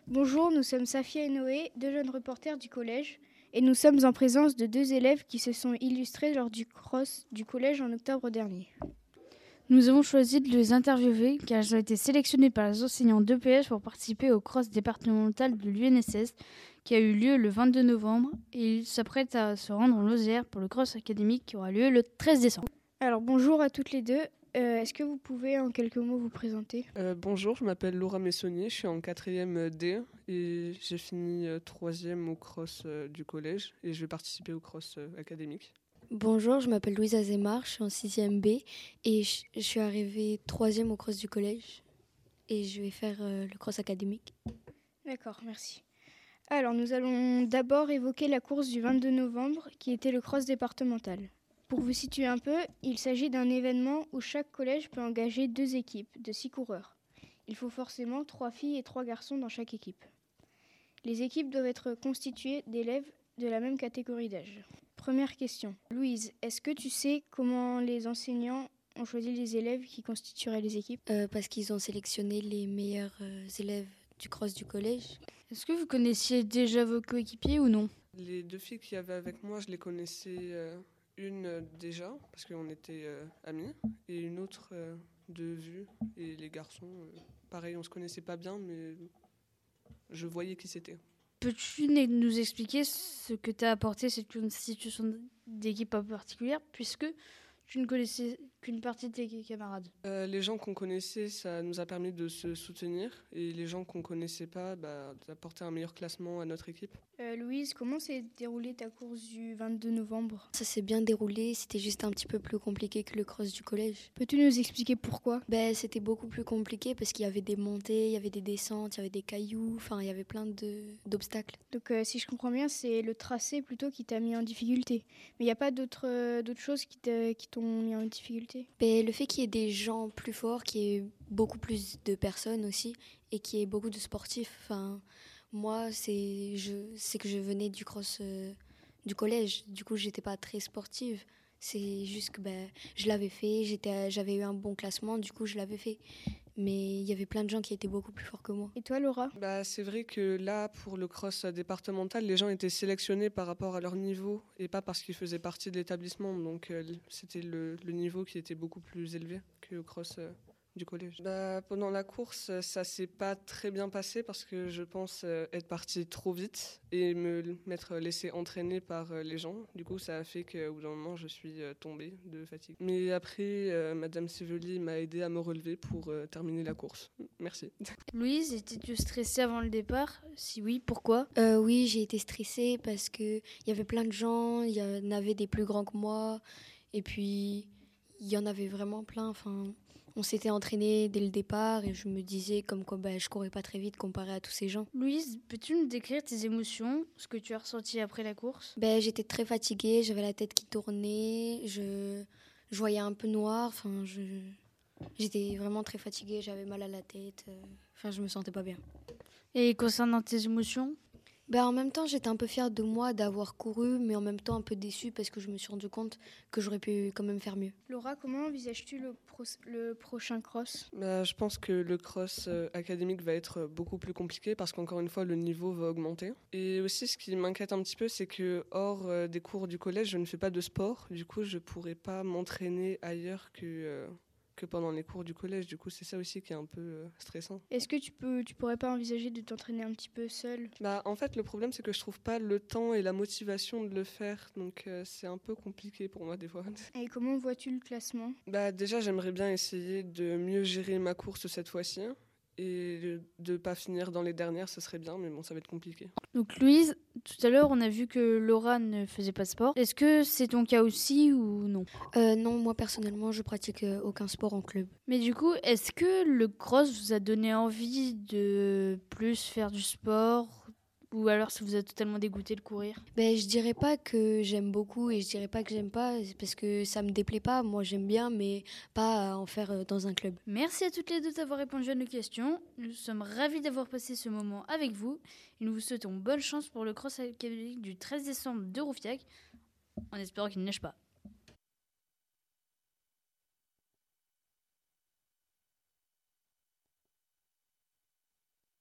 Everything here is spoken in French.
Bonjour, nous sommes Safia et Noé, deux jeunes reporters du collège, et nous sommes en présence de deux élèves qui se sont illustrés lors du cross du collège en octobre dernier. Nous avons choisi de les interviewer car ils ont été sélectionnés par les enseignants d'EPS pour participer au cross départemental de l'UNSS qui a eu lieu le 22 novembre et ils s'apprêtent à se rendre en Lozère pour le cross académique qui aura lieu le 13 décembre. Alors bonjour à toutes les deux. Est-ce que vous pouvez en quelques mots vous présenter ? Bonjour, je m'appelle Laura Messonnier, je suis en 4e D et j'ai fini 3e au cross du collège et je vais participer au cross académique. Bonjour, je m'appelle Louise Azémar, je suis en 6e B et je suis arrivée 3e au cross du collège et je vais faire le cross académique. D'accord, merci. Alors nous allons d'abord évoquer la course du 22 novembre qui était le cross départemental. Pour vous situer un peu, il s'agit d'un événement où chaque collège peut engager 2 équipes de 6 coureurs. Il faut forcément 3 filles et 3 garçons dans chaque équipe. Les équipes doivent être constituées d'élèves de la même catégorie d'âge. Première question. Louise, est-ce que tu sais comment les enseignants ont choisi les élèves qui constitueraient les équipes ? Parce qu'ils ont sélectionné les meilleurs élèves du cross du collège. Est-ce que vous connaissiez déjà vos coéquipiers ou non ? Les 2 filles qu'il y avait avec moi, je les connaissais une déjà parce qu'on était amis et une autre de vue. Et les garçons, pareil, on se connaissait pas bien mais je voyais qui c'était. Peux-tu nous expliquer ce que t'a apporté cette constitution d'équipe en particulière puisque tu ne connaissais qu'une partie de tes camarades ? Les gens qu'on connaissait, ça nous a permis de se soutenir et les gens qu'on connaissait pas, d'apporter un meilleur classement à notre équipe. Louise, comment s'est déroulée ta course du 22 novembre ? Ça s'est bien déroulé, c'était juste un petit peu plus compliqué que le cross du collège. Peux-tu nous expliquer pourquoi ? C'était beaucoup plus compliqué parce qu'il y avait des montées, il y avait des descentes, il y avait des cailloux, enfin il y avait plein d'obstacles. Donc si je comprends bien, c'est le tracé plutôt qui t'a mis en difficulté. Mais il n'y a pas d'autres choses qui t'ont mis en difficulté ? Le fait qu'il y ait des gens plus forts, qu'il y ait beaucoup plus de personnes aussi et qu'il y ait beaucoup de sportifs. Enfin, moi, c'est que je venais du cross du collège. Du coup, j'étais pas très sportive. C'est juste que je l'avais fait, j'avais eu un bon classement, du coup je l'avais fait. Mais il y avait plein de gens qui étaient beaucoup plus forts que moi. Et toi, Laura ? C'est vrai que là, pour le cross départemental, les gens étaient sélectionnés par rapport à leur niveau et pas parce qu'ils faisaient partie de l'établissement. Donc c'était le niveau qui était beaucoup plus élevé qu'au cross du collège. Pendant la course, ça s'est pas très bien passé parce que je pense être partie trop vite et m'être laissée entraîner par les gens. Du coup, ça a fait qu'au bout d'un moment, je suis tombée de fatigue. Mais après, Madame Seveli m'a aidé à me relever pour terminer la course. Merci. Louise, étais-tu stressée avant le départ ? Si oui, pourquoi ? Oui, j'ai été stressée parce qu'il y avait plein de gens, il y en avait des plus grands que moi et puis il y en avait vraiment plein. Enfin, on s'était entraîné dès le départ et je me disais comme quoi je courais pas très vite comparé à tous ces gens. Louise, peux-tu nous décrire tes émotions, ce que tu as ressenti après la course ? J'étais très fatiguée, j'avais la tête qui tournait, je voyais un peu noir, enfin, j'étais vraiment très fatiguée, j'avais mal à la tête, enfin je me sentais pas bien. Et concernant tes émotions ? En même temps, j'étais un peu fière de moi d'avoir couru, mais en même temps un peu déçue parce que je me suis rendu compte que j'aurais pu quand même faire mieux. Laura, comment envisages-tu le prochain cross ? Je pense que le cross académique va être beaucoup plus compliqué parce qu'encore une fois, le niveau va augmenter. Et aussi, ce qui m'inquiète un petit peu, c'est que hors des cours du collège, je ne fais pas de sport. Du coup, je ne pourrai pas m'entraîner ailleurs que pendant les cours du collège. Du coup, c'est ça aussi qui est un peu stressant. Est-ce que tu pourrais pas envisager de t'entraîner un petit peu seule ? En fait, le problème, c'est que je trouve pas le temps et la motivation de le faire. Donc, c'est un peu compliqué pour moi des fois. Et comment vois-tu le classement ? Déjà, j'aimerais bien essayer de mieux gérer ma course cette fois-ci. Et de ne pas finir dans les dernières, ce serait bien, mais bon, ça va être compliqué. Donc Louise, tout à l'heure, on a vu que Laura ne faisait pas de sport. Est-ce que c'est ton cas aussi ou non ? Non, moi personnellement, je pratique aucun sport en club. Mais du coup, est-ce que le cross vous a donné envie de plus faire du sport ? Ou alors ça vous a totalement dégoûté de courir ? Je dirais pas que j'aime beaucoup et je dirais pas que j'aime pas parce que ça me déplaît pas. Moi j'aime bien mais pas en faire dans un club. Merci à toutes les deux d'avoir répondu à nos questions. Nous sommes ravis d'avoir passé ce moment avec vous. Et nous vous souhaitons bonne chance pour le cross académique du 13 décembre de Roufiac, en espérant qu'il ne neige pas.